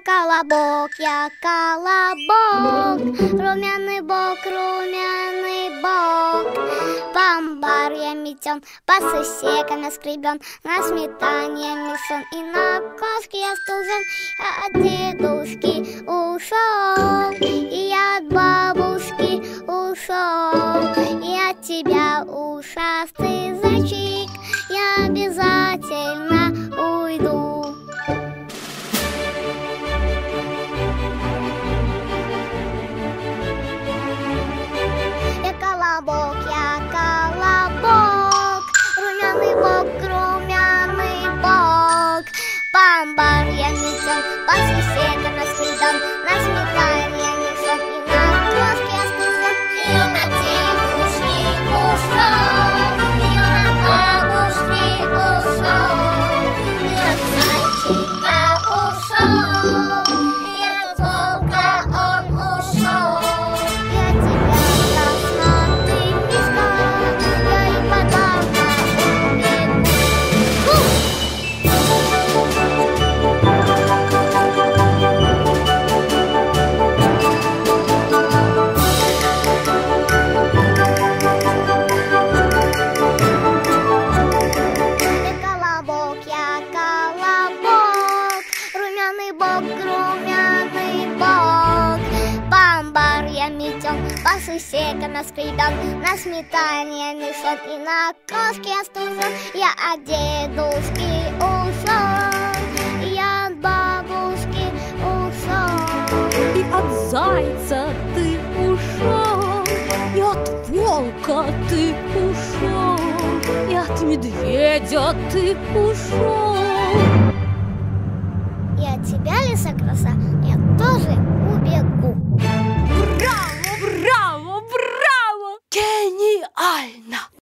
я колобок, румяный бок, по амбарьям метен, по сусекам я скребен, на сметане мешен и на кошке я стужен. Я от дедушки ушел, и я от бабушки ушел, и от тебя, ушастый зайчик, я обязательно уйду. Я колобок, румяный бок, по амбарьям метен, по сусекам я скребен, на сметане я мешен, и на кошке я стужен. Я от дедушки ушел, и от бабушки ушел, и от зайчика ушел, и от волка он ушел. Я тебя, краснотый мишка, я и подавно убегу. Я колобок, румяный бок, по амбарьям метен, по сусекам я скребен, на сметане я мешен, и на кошке я стужен. Я от дедушки ушел, и я от бабушки ушел, И от зайца ты ушел, и от волка ты ушел, и от медведя ты ушел. и от тебя, лиса-краса, я тоже убегу. Браво, браво, браво! Гениально!